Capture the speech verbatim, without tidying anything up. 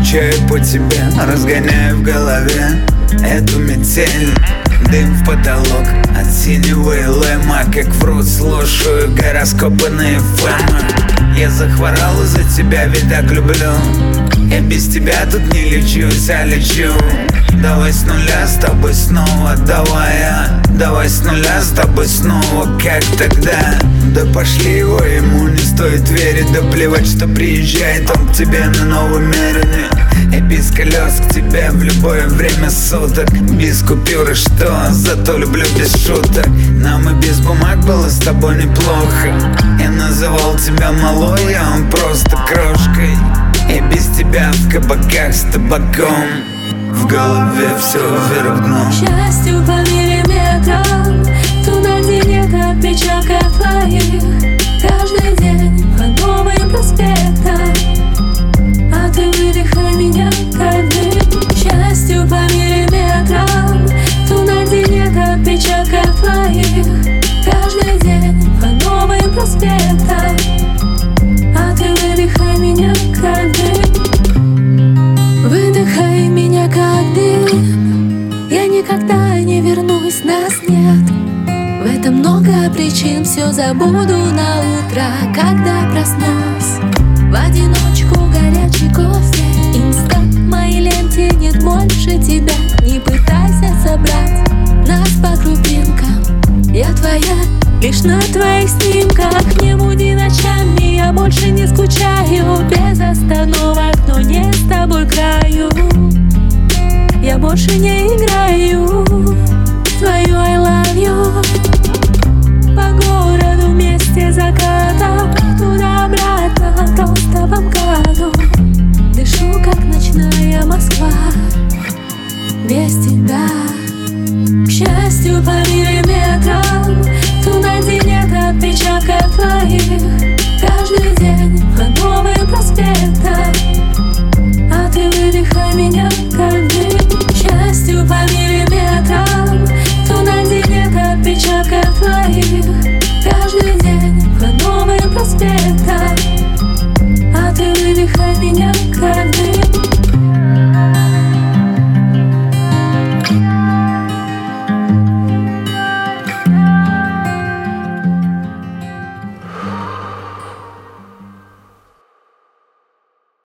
скучаю по тебе, разгоняю в голове эту метель. Дым в потолок от синего элема, как в рот слушаю гороскопы на эф эм. Я захворал из-за тебя, ведь так люблю. Я без тебя тут не лечусь, а лечу. Давай с нуля с тобой снова, давай, а давай с нуля с тобой снова, как тогда. Да пошли его, ему не стоит верить. Да плевать, что приезжает он к тебе на новом мерине. И без колес к тебе в любое время суток. Без купюры что, зато люблю без шуток. Нам и без бумаг было с тобой неплохо. Я называл тебя малой, а он просто крошкой. И без тебя в кабаках с табаком в голове все вверх дном. К счастью, по миллиметрам туда, где нет отпечатков твоих. Каждый день по новым проспектам, а ты выдыхай меня как дым. К счастью, по миллиметрам туда, где нет отпечатков твоих. Каждый день по новым проспектам, а ты выдыхай меня как дым. Выдыхай меня как дым. Я никогда не вернусь, нас нет. В этом много причин, все забуду на утро, когда проснусь. В одиночку горячий кофе, инста. В моей ленте нет больше тебя. Не пытайся собрать нас по крупинкам. Я твоя лишь на твоих снимках. Не буди ночами, я больше не скучаю. Без остановок, но не с тобой краю. Я больше не играю твою I love you. По городу вместе закатом, туда-обратно в толстом году. Дышу, как ночная Москва, без тебя. К счастью, по миллиметрам туда, где нет отпечатков твоих. Каждый день по новым проспектам, а ты выдыхай меня как дым. К счастью, по миллиметрам туда, где нет отпечатков